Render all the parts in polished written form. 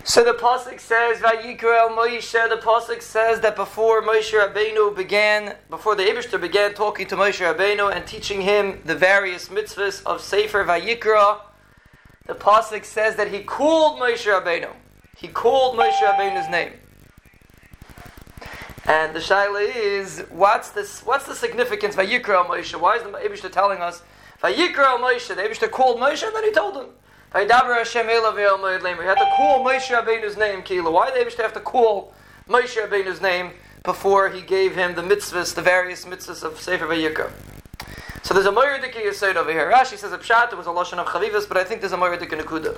So the pasuk says, "Vayikra el Moshe." The pasuk says that before Moshe Rabbeinu before the Eibishter began talking to Moshe Rabbeinu and teaching him the various mitzvahs of Sefer Vayikra, the pasuk says that he called Moshe Rabbeinu. He called Moshe Rabbeinu's name. And the shaila is, what's the significance of Vayikra el Moshe? Why is the Eibishter telling us Vayikra el Moshe? The Eibishter called Moshe and then he told him. Vaydaber Hashem elav el moed lemer. He had to call Moshe Rabbeinu's name. Kila. Why did the Eibishter have to call Moshe Rabbeinu's name before he gave him the mitzvahs, the various mitzvahs of Sefer Vayikra? So there's a Moyerdiki Yesod over here. Rashi says a pshat, it was a lashon of Chavivas, but I think there's a Moyerdiki Nekuda.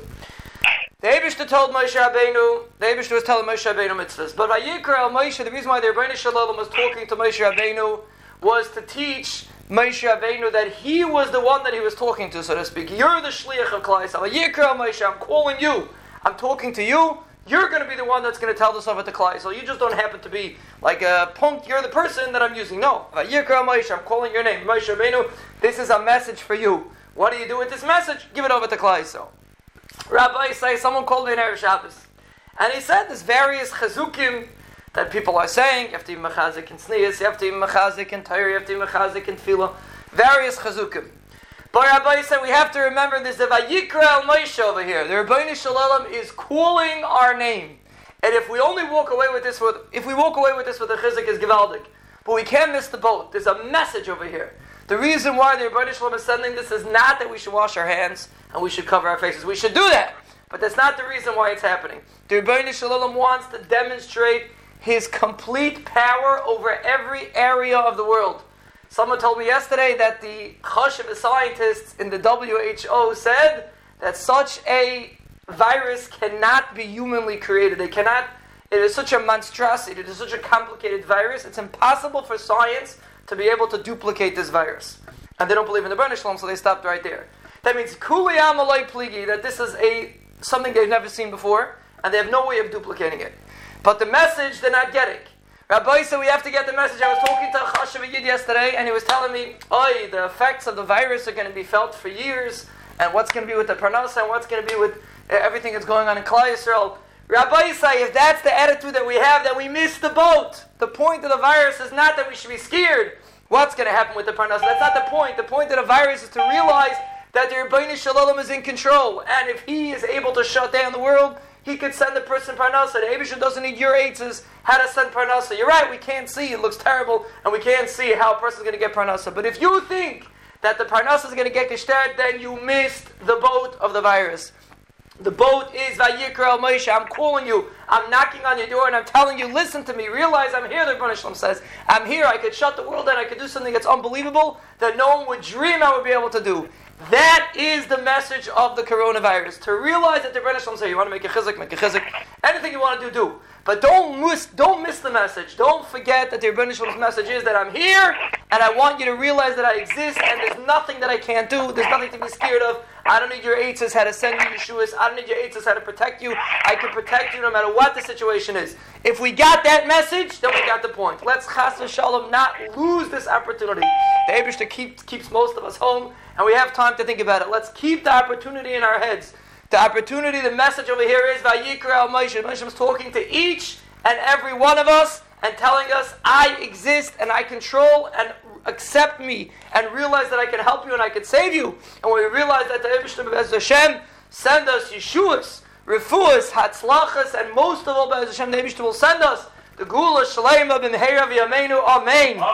The Eibishter told Moshe Rabbeinu, the Eibishter was telling Moshe Rabbeinu mitzvahs. But Vayikra el Moshe, the reason why the Rebbeinu Shalom was talking to Moshe Rabbeinu was to teach Moshe Rabbeinu that he was the one that he was talking to, so to speak. You're the shliach of Klal Yisrael. Vayikra el Moshe, I'm calling you. I'm talking to you. You're going to be the one that's going to tell this over to Klal Yisrael. You just don't happen to be like a punk. You're the person that I'm using. No. Vayikra el Moshe, I'm calling your name. Moshe Rabbeinu, this is a message for you. What do you do with this message? Give it over to Klal Yisrael. Rabbi say, someone called me in Erev Shabbos. And he said there's various chazukim that people are saying. You have to be mechazik in tznius, you have to be mechazik in Torah, you have to be mechazik in tefillah. Various chazukim. But Rabbi said we have to remember there's the Vayikra el Moshe over here. The Rebbeinu Shalom is calling our name. And if we walk away with this with the chizik is gewaldig. But we can't miss the boat. There's a message over here. The reason why the Rebbeinu Shalom is sending this is not that we should wash our hands and we should cover our faces. We should do that. But that's not the reason why it's happening. The Rebbeinu Shalom wants to demonstrate his complete power over every area of the world. Someone told me yesterday that the Choshev scientists in the WHO said that such a virus cannot be humanly created. It is such a monstrosity, it is such a complicated virus, it's impossible for science to be able to duplicate this virus. And they don't believe in the Rebbeinu Shalom, so they stopped right there. That means Kuli Amalei Pligi, that this is something they've never seen before, and they have no way of duplicating it. But the message they're not getting. Rabbi said we have to get the message. I was talking to a Chashav Yid yesterday, and he was telling me, the effects of the virus are going to be felt for years, and what's going to be with the Parnasa, and what's going to be with everything that's going on in Klal Yisrael. Rabbi say, if that's the attitude that we have, then we miss the boat. The point of the virus is not that we should be scared. What's going to happen with the Parnasa? That's not the point. The point of the virus is to realize that the Rebbeinu Shalom is in control, and if he is able to shut down the world, he could send the person Parnasa. The Eibishter doesn't need your eitzes how to send Parnasa. You're right, we can't see, it looks terrible, and we can't see how a person's going to get Parnasa. But if you think that the Parnasa is going to get gestert, then you missed the boat of the virus. The boat is Vayikra el Moshe. I'm calling you. I'm knocking on your door and I'm telling you, listen to me. Realize I'm here, the Rebbeinu Shalom says. I'm here. I could shut the world down. I could do something that's unbelievable that no one would dream I would be able to do. That is the message of the coronavirus. To realize that the Rebbeinu Shalom says, you want to make a chizik. Anything you want to do. But don't miss the message. Don't forget that the Rebbeinu Shalom's message is that I'm here and I want you to realize that I exist and there's nothing that I can't do. There's nothing to be scared of. I don't need your eitzes how to send you Yeshuas. I don't need your eitzes how to protect you. I can protect you no matter what the situation is. If we got that message, then we got the point. Let's chas v'shalom not lose this opportunity. The Eibishter keeps most of us home, and we have time to think about it. Let's keep the opportunity in our heads. The opportunity, the message over here is Vayikra el Moshe. Moshe is talking to each and every one of us and telling us, I exist and I control and accept me and realize that I can help you and I can save you. And when we realize that the Eibishter Be'ez Hashem send us Yeshuas, Refuas, Hatzlachas, and most of all Be'ez Hashem the Eibishter will send us the Gula Shleima B'mheira V'yameinu. Amen.